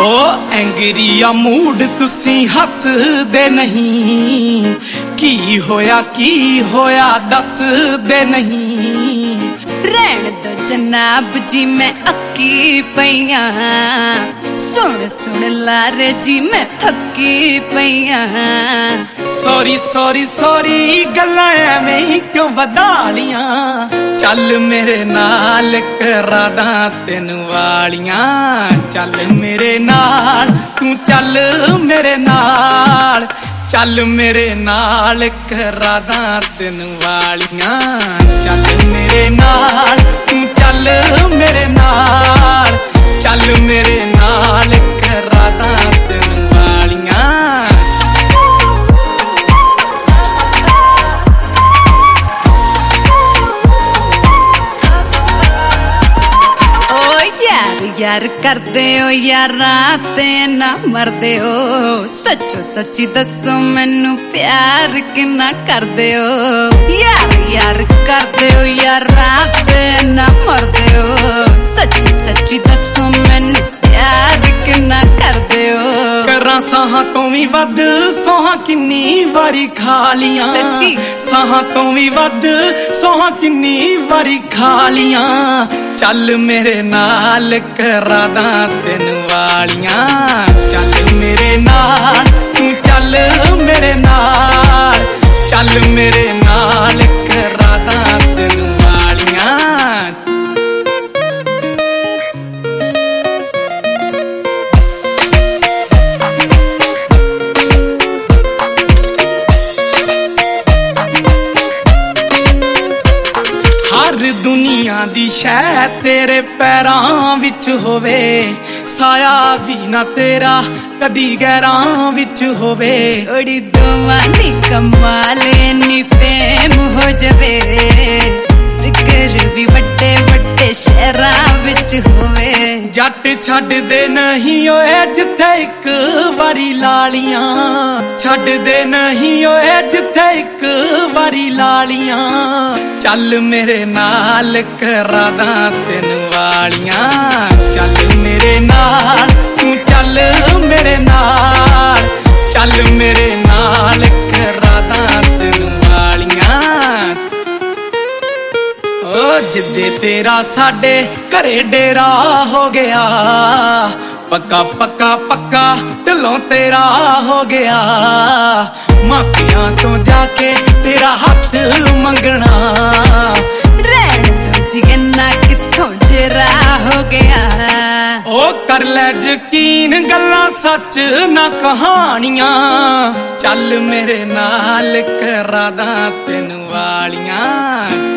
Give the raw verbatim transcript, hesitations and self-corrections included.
ओ एंगरिया mood तुसी हसदे नहीं, की होया की होया दसदे नहीं। रहन दो जनाब जी मैं अक्की पईया, सुन सुन लारे जी मैं थकी पईया। सॉरी सॉरी सॉरी गल्लां एवें ही क्यों वधा लियां, चल मेरे नाल करा दा तैनू वालियां। चल मेरे नाल तू चल मेरे नाल, चल मेरे नाल करा दा तैनू वालियां। चल मेरे नाल तू चल मेरे नाल, चल मेरे नाल करा दा तैनू वालियां। यार करदे हो यारां ते ना मरदे हो, सच्चो सच्ची दसो मैनू प्यार किन्ना करदे हो। यार यार करदे हो यारां ते ना मरदे हो, सच्ची सच्ची दसो मैनू प्यार किन्ना करदे हो। करां साहां तो भी वध सोहां किन्नी वारी खा लियां, सच्ची साहां तो भी वध सोहां किन्नी वारी खा लियां। चल मेरे नाल करा दा तैनू वालियां। चल मेरे नाल तू चल मेरे नाल, चल मेरे नाल करा दा तैनू वालियां। हर दुनिया दी शै तेरे पैरां विच होवे, साया भी ना तेरा कदी गैरां विच होवे। छोड़ी दोवां दी कमाले नी फेम हो जावे, जिक्र भी बड़े बड़े शहरां विच होवे। जट छड्ड दे नहीं ओए जिथे इक वारी लालियां, छड्ड दे नहीं ओए जिथे इक वारी लालियां। चल मेरे नाल करा दा तैनू वालियां। चल मेरे नाल तू चल मेरे नाल, चल मेरे नाल करा दा तैनू वालियां। ओ जिद्दे तेरा साडे घरे डेरा हो गया, पक्का पक्का पक्का दिलों तेरा हो गया। माफियां तो जाके तेरा हथ मंगना, रहन दो जिगना कित्थों जरा हो गया। ओ कर ले यकीन गल्लां सच ना कहानियां। चल मेरे नाल करा दा तैनू वालियां।